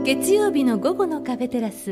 月曜日の午後のカフェテラス、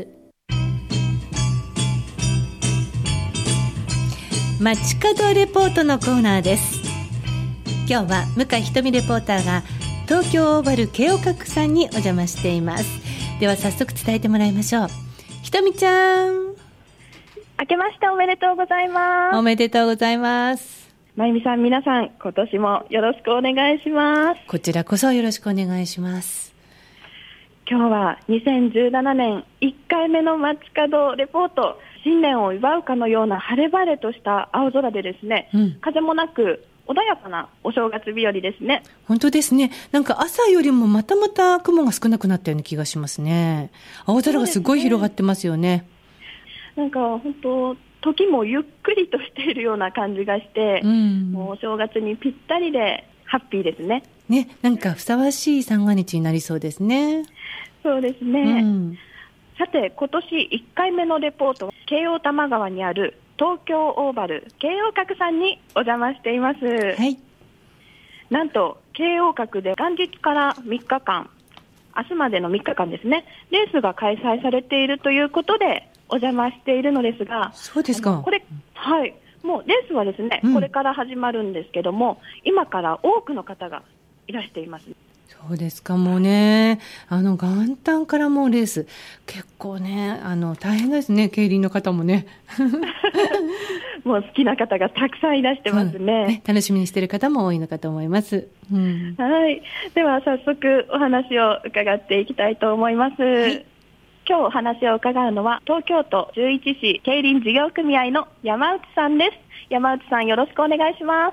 街角レポートのコーナーです。今日は向井ひとみレポーターが東京オーバル慶応閣さんにお邪魔しています。では早速伝えてもらいましょう。ひとみちゃん、 明けましておめでとうございます。 おめでとうございます。 まゆみさん、皆さん今年もよろしくお願いします。 こちらこそよろしくお願いします。 今日は2017年1回目の街角レポート、新年を祝うかのような晴れ晴れとした青空でですね、風もなく穏やかなお正月日和ですね。 本当ですね。なんか朝よりもまた雲が少なくなったような気がしますね。青空がすごい広がってますよね。 なんか本当時もゆっくりとしているような感じがして、もうお正月にぴったりでハッピーですね。 ね、なんかふさわしい三が日になりそうですね。 そうですね。さて、今年1回目のレポートは京王多摩川にある東京オーバル慶応閣さんにお邪魔しています。 はい。 なんと慶応閣で元日から3日間、明日までの3日間ですね、レースが開催されているということでお邪魔しているのですが、 そうですか。 これ、はい、もうレースはですね、これから始まるんですけども、今から多くの方がいらしています。 そうですか。もうね、元旦からもうレース結構ね、大変ですね、競輪の方もねもう好きな方がたくさんいらしてますね。 楽しみにしている方も多いのかと思います。 はい。では早速お話を伺っていきたいと思います。はい、今日お話を伺うのは東京都11市競輪事業組合の山内さんです。山内さん、よろしくお願いします。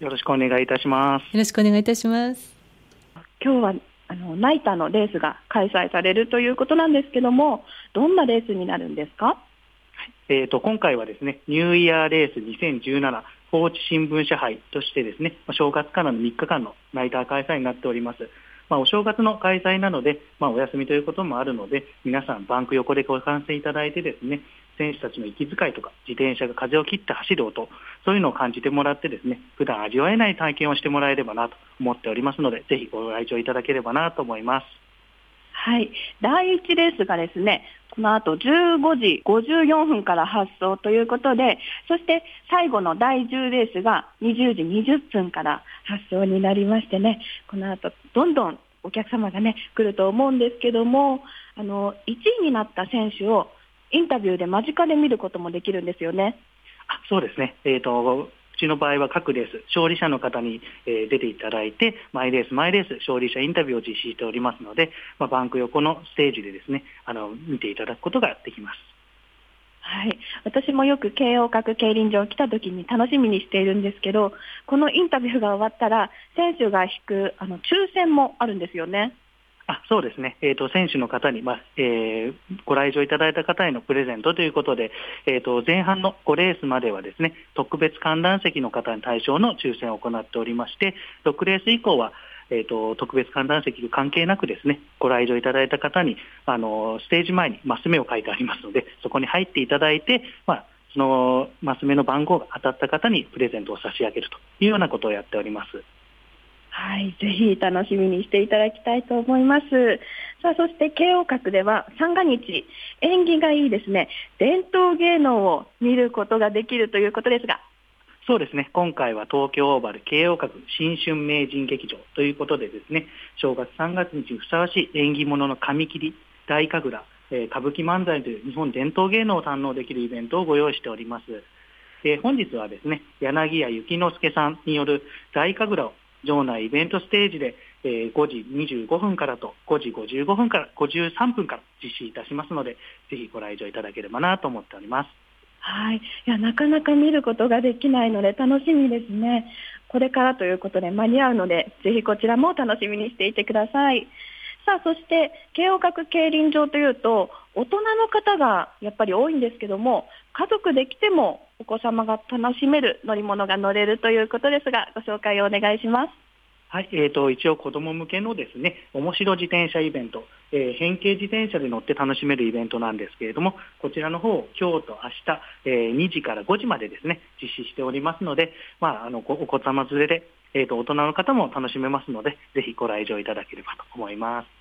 よろしくお願いいたします。 よろしくお願いいたします。 今日はナイターのレースが開催されるということなんですけども、どんなレースになるんですか？ 今回はですね、ニューイヤーレース2017高知新聞社杯としてですね、正月からの3日間のナイター開催になっております。お正月の開催なので、お休みということもあるので、皆さんバンク横でご観戦いただいてですね、選手たちの息遣いとか自転車が風を切って走る音、そういうのを感じてもらってですね、普段味わえない体験をしてもらえればなと思っておりますので、ぜひご来場いただければなと思います。 はい、第1レースがですね、この後15時54分から発走ということで、そして最後の第10レースが20時20分から発走になりましてね、この後どんどんお客様がね来ると思うんですけども、1位になった選手をインタビューで間近で見ることもできるんですよね。 そうですね。うちの場合は各レース勝利者の方に、出ていただいて、毎レース勝利者インタビューを実施しておりますので、バンク横のステージでですね、見ていただくことができます。 はい、私もよく慶応閣競輪場来た時に楽しみにしているんですけど、このインタビューが終わったら選手が引く抽選もあるんですよね。 そうですね。選手の方に、ご来場いただいた方へのプレゼントということで、前半の5レースまではですね、特別観覧席の方に対象の抽選を行っておりまして、6レース以降は、特別観覧席関係なくですね、ご来場いただいた方に、ステージ前にマス目を書いてありますので、そこに入っていただいて、そのマス目の番号が当たった方にプレゼントを差し上げるというようなことをやっております。 はい、ぜひ楽しみにしていただきたいと思います。さあ、そして慶応閣では三が日、縁起がいいですね、伝統芸能を見ることができるということですが。 そうですね。今回は東京オーバル慶応閣新春名人劇場ということでですね、正月3月日にふさわしい縁起物の紙切り、大神楽、歌舞伎漫才という日本伝統芸能を堪能できるイベントをご用意しております。本日はですね、柳家幸之助さんによる大神楽を場内イベントステージで5時25分からと5時55分から53分から実施いたしますので、ぜひご来場いただければなと思っております。 はい、いや、なかなか見ることができないので楽しみですね。これからということで間に合うので、ぜひこちらも楽しみにしていてください。さあ、そして慶応閣競輪場というと大人の方がやっぱり多いんですけども、家族で来てもお子様が楽しめる乗り物が乗れるということですが、ご紹介をお願いします。 はい、一応子ども向けのですね、面白自転車イベント、変形自転車で乗って楽しめるイベントなんですけれども、こちらの方を今日と明日、2時から5時までですね、実施しておりますので、お子様連れで、大人の方も楽しめますので、ぜひご来場いただければと思います。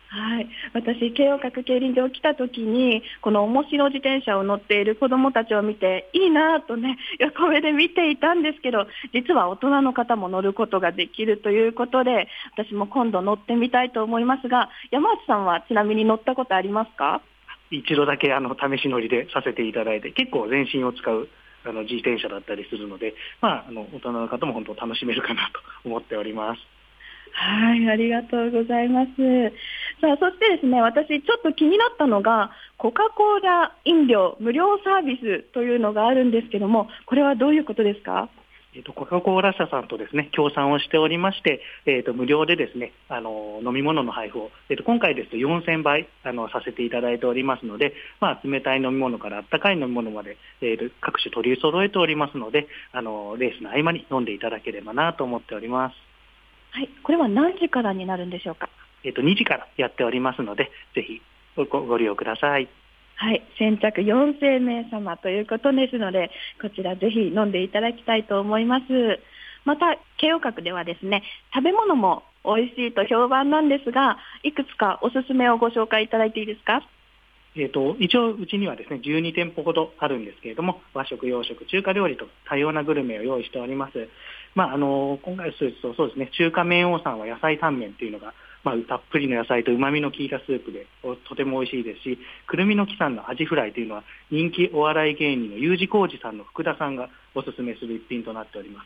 はい、私、京王閣競輪場来た時にこの面白自転車を乗っている子どもたちを見ていいなとね、横目で見ていたんですけど、実は大人の方も乗ることができるということで、私も今度乗ってみたいと思いますが、山内さんはちなみに乗ったことありますか？ 一度だけ試し乗りでさせていただいて、結構全身を使う自転車だったりするので、大人の方も本当楽しめるかなと思っております。 はい、ありがとうございます。さあ、そしてですね、私ちょっと気になったのがコカ・コーラ飲料無料サービスというのがあるんですけども、これはどういうことですか？ コカ・コーラ社さんとですね、協賛をしておりまして、無料でですね、飲み物の配布を、今回ですと4000倍させていただいておりますので、冷たい飲み物から温かい飲み物まで、各種取り揃えておりますので、レースの合間に飲んでいただければなと思っております。 はい、これは何時からになるんでしょうか ？2時からやっておりますので、ぜひご利用ください。 はい、先着4000名様ということですので、こちらぜひ飲んでいただきたいと思います。また、京王閣ではですね、食べ物も美味しいと評判なんですが、いくつかおすすめをご紹介いただいていいですか？ 一応うちにはですね、12店舗ほどあるんですけれども、和食、洋食、中華料理と多様なグルメを用意しております。今回するとそうですね、中華麺王さんは野菜タンメンというのが、たっぷりの野菜と旨味の効いたスープでとても美味しいですし、くるみの木さんのアジフライというのは人気お笑い芸人の U 字工事さんの福田さんがおすすめする一品となっております。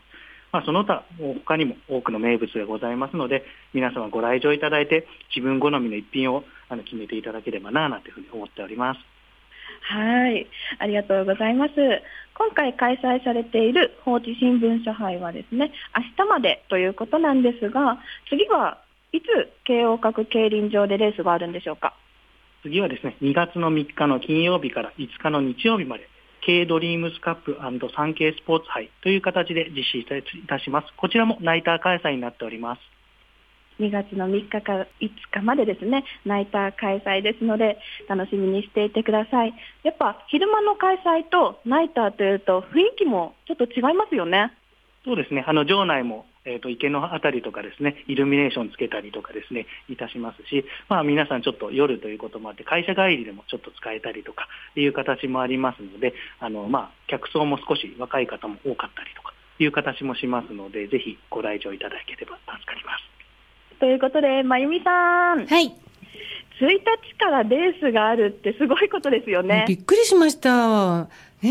その他他にも多くの名物がございますので、皆様ご来場いただいて自分好みの一品を決めていただければなというふうに思っております。 はい、ありがとうございます。今回開催されている放置新聞社杯はですね、明日までということなんですが、次はいつ京王閣競輪場でレースがあるんでしょうか？ 次はですね、2月の3日の金曜日から5日の日曜日まで、K ドリームスカップ&サンケイスポーツ杯という形で実施いたします。こちらもナイター開催になっております。 2月の3日から5日までですね、ナイター開催ですので、楽しみにしていてください。やっぱ昼間の開催とナイターというと雰囲気もちょっと違いますよね。 そうですね、場内も池のあたりとかですね、イルミネーションつけたりとかですね、いたしますし、皆さんちょっと夜ということもあって、会社帰りでもちょっと使えたりとかいう形もありますので、客層も少し若い方も多かったりとかいう形もしますので、ぜひご来場いただければ助かります。 ということで、まゆみさん。 はい。 1日からレースがあるってすごいことですよね。 びっくりしました。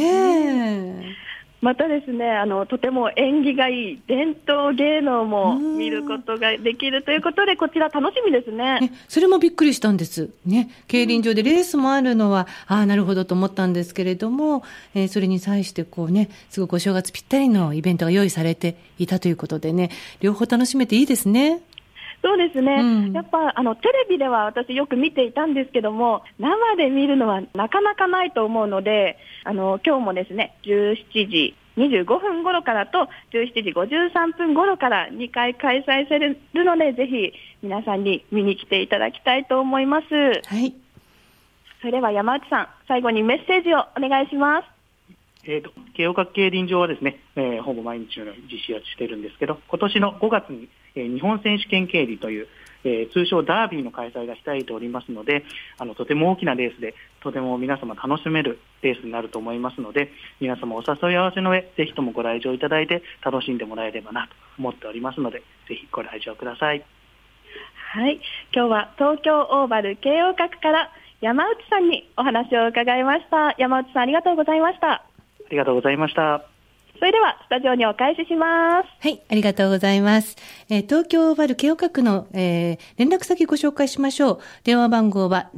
またですね、とても縁起がいい伝統芸能も見ることができるということで、こちら楽しみですね。 それもびっくりしたんですね。競輪場でレースもあるのは、なるほどと思ったんですけれども、それに際してすごくお正月ぴったりのイベントが用意されていたということでね、両方楽しめていいですね。 そうですね、やっぱテレビでは私よく見ていたんですけども、生で見るのはなかなかないと思うので、今日もですね、17時25分頃からと17時53分頃から2回開催されるので、ぜひ皆さんに見に来ていただきたいと思います。 はい。 それでは山内さん、最後にメッセージをお願いします。 京王閣競輪場はですね、ほぼ毎日のように実施をしているんですけど、今年の5月に、日本選手権競輪という、通称ダービーの開催が控えておりますので、とても大きなレースで、とても皆様楽しめるレースになると思いますので、皆様お誘い合わせの上、ぜひともご来場いただいて楽しんでもらえればなと思っておりますので、ぜひご来場ください。 はい、今日は東京オーバル京王閣から山内さんにお話を伺いました。山内さん、ありがとうございました。 ありがとうございました。 それではスタジオにお返しします。 はい、ありがとうございます。東京オーバル京王閣の、連絡先ご紹介しましょう。電話番号は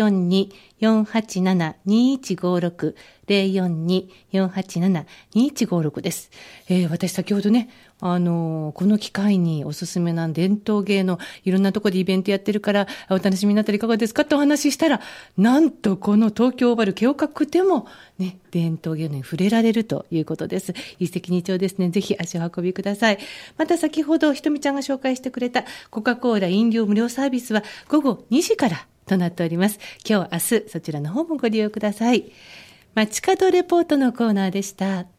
042-487-2156 042-487-2156 です。私先ほどね、この機会におすすめな伝統芸能、いろんなところでイベントやってるから、お楽しみになったらいかがですかってお話ししたら、なんとこの東京オーバル京王閣でもね、伝統芸能に触れられるということです。一石二鳥ですね。ぜひ足を運びください。また先ほどひとみちゃんが紹介してくれたコカ・コーラ飲料無料サービスは午後2時からとなっております。今日明日そちらの方もご利用ください。街角レポートのコーナーでした。